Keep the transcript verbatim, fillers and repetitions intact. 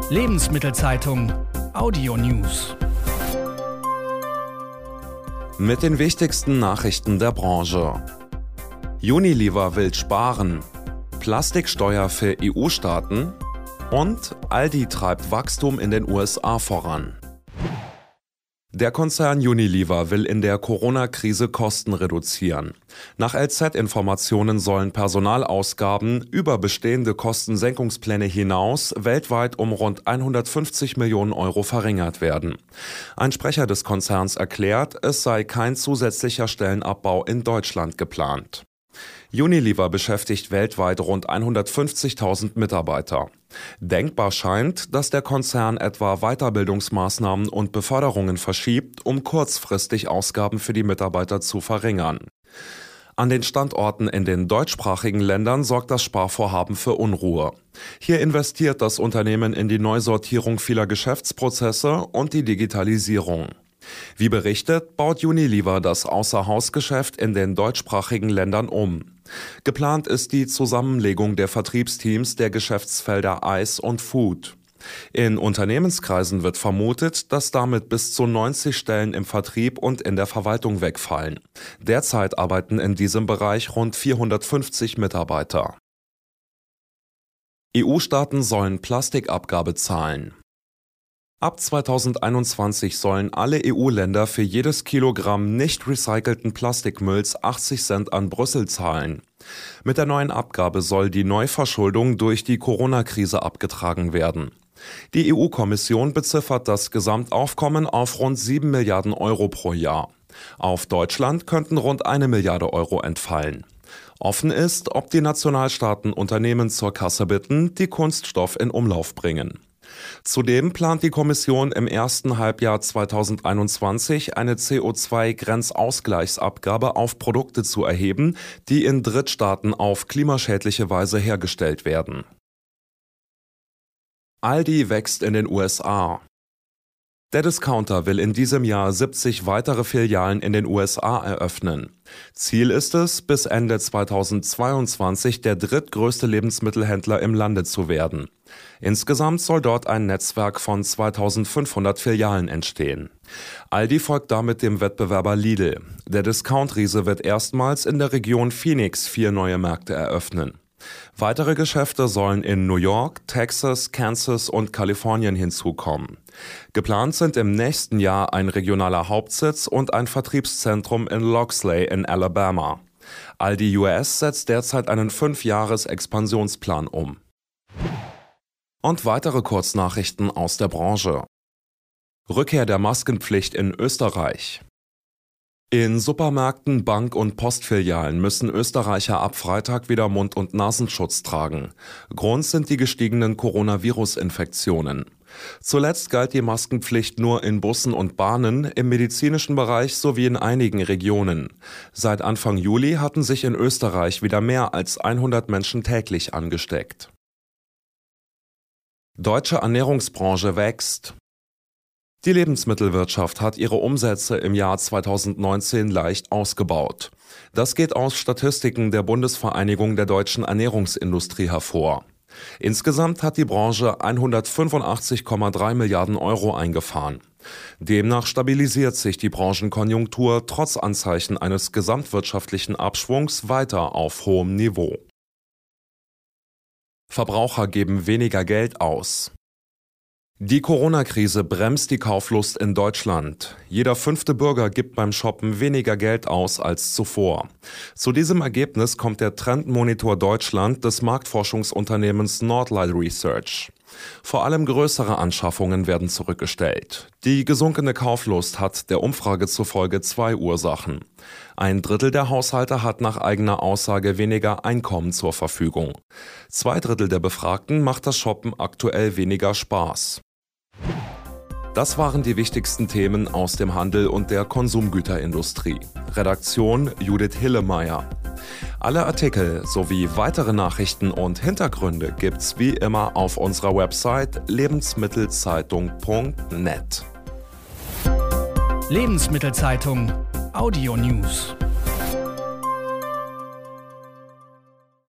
Lebensmittelzeitung Audio News. Mit den wichtigsten Nachrichten der Branche. Unilever will sparen, Plastiksteuer für E U-Staaten und Aldi treibt Wachstum in den U S A voran. Der Konzern Unilever will in der Corona-Krise Kosten reduzieren. Nach L Z-Informationen sollen Personalausgaben über bestehende Kostensenkungspläne hinaus weltweit um rund hundertfünfzig Millionen Euro verringert werden. Ein Sprecher des Konzerns erklärt, es sei kein zusätzlicher Stellenabbau in Deutschland geplant. Unilever beschäftigt weltweit rund hundertfünfzigtausend Mitarbeiter. Denkbar scheint, dass der Konzern etwa Weiterbildungsmaßnahmen und Beförderungen verschiebt, um kurzfristig Ausgaben für die Mitarbeiter zu verringern. An den Standorten in den deutschsprachigen Ländern sorgt das Sparvorhaben für Unruhe. Hier investiert das Unternehmen in die Neusortierung vieler Geschäftsprozesse und die Digitalisierung. Wie berichtet, baut Unilever das Außerhausgeschäft in den deutschsprachigen Ländern um. Geplant ist die Zusammenlegung der Vertriebsteams der Geschäftsfelder Eis und Food. In Unternehmenskreisen wird vermutet, dass damit bis zu neunzig Stellen im Vertrieb und in der Verwaltung wegfallen. Derzeit arbeiten in diesem Bereich rund vierhundertfünfzig Mitarbeiter. E U-Staaten sollen Plastikabgabe zahlen. Ab zweitausendeinundzwanzig sollen alle E U-Länder für jedes Kilogramm nicht recycelten Plastikmülls achtzig Cent an Brüssel zahlen. Mit der neuen Abgabe soll die Neuverschuldung durch die Corona-Krise abgetragen werden. Die E U-Kommission beziffert das Gesamtaufkommen auf rund sieben Milliarden Euro pro Jahr. Auf Deutschland könnten rund eine Milliarde Euro entfallen. Offen ist, ob die Nationalstaaten Unternehmen zur Kasse bitten, die Kunststoff in Umlauf bringen. Zudem plant die Kommission im ersten Halbjahr zweitausendeinundzwanzig eine C O zwei Grenzausgleichsabgabe auf Produkte zu erheben, die in Drittstaaten auf klimaschädliche Weise hergestellt werden. Aldi wächst in den U S A. Der Discounter will in diesem Jahr siebzig weitere Filialen in den U S A eröffnen. Ziel ist es, bis Ende zweitausendzweiundzwanzig der drittgrößte Lebensmittelhändler im Lande zu werden. Insgesamt soll dort ein Netzwerk von zweitausendfünfhundert Filialen entstehen. Aldi folgt damit dem Wettbewerber Lidl. Der Discount-Riese wird erstmals in der Region Phoenix vier neue Märkte eröffnen. Weitere Geschäfte sollen in New York, Texas, Kansas und Kalifornien hinzukommen. Geplant sind im nächsten Jahr ein regionaler Hauptsitz und ein Vertriebszentrum in Loxley in Alabama. Aldi U S setzt derzeit einen Fünfjahres-Expansionsplan um. Und weitere Kurznachrichten aus der Branche. Rückkehr der Maskenpflicht in Österreich. In Supermärkten, Bank- und Postfilialen müssen Österreicher ab Freitag wieder Mund- und Nasenschutz tragen. Grund sind die gestiegenen Coronavirus-Infektionen. Zuletzt galt die Maskenpflicht nur in Bussen und Bahnen, im medizinischen Bereich sowie in einigen Regionen. Seit Anfang Juli hatten sich in Österreich wieder mehr als hundert Menschen täglich angesteckt. Deutsche Ernährungsbranche wächst. Die Lebensmittelwirtschaft hat ihre Umsätze im Jahr zweitausendneunzehn leicht ausgebaut. Das geht aus Statistiken der Bundesvereinigung der deutschen Ernährungsindustrie hervor. Insgesamt hat die Branche hundertfünfundachtzig Komma drei Milliarden Euro eingefahren. Demnach stabilisiert sich die Branchenkonjunktur trotz Anzeichen eines gesamtwirtschaftlichen Abschwungs weiter auf hohem Niveau. Verbraucher geben weniger Geld aus. Die Corona-Krise bremst die Kauflust in Deutschland. Jeder fünfte Bürger gibt beim Shoppen weniger Geld aus als zuvor. Zu diesem Ergebnis kommt der Trendmonitor Deutschland des Marktforschungsunternehmens Nordlight Research. Vor allem größere Anschaffungen werden zurückgestellt. Die gesunkene Kauflust hat der Umfrage zufolge zwei Ursachen. Ein Drittel der Haushalte hat nach eigener Aussage weniger Einkommen zur Verfügung. Zwei Drittel der Befragten macht das Shoppen aktuell weniger Spaß. Das waren die wichtigsten Themen aus dem Handel und der Konsumgüterindustrie. Redaktion Judith Hillemeyer. Alle Artikel sowie weitere Nachrichten und Hintergründe gibt's wie immer auf unserer Website lebensmittelzeitung punkt net. Lebensmittelzeitung Audio News.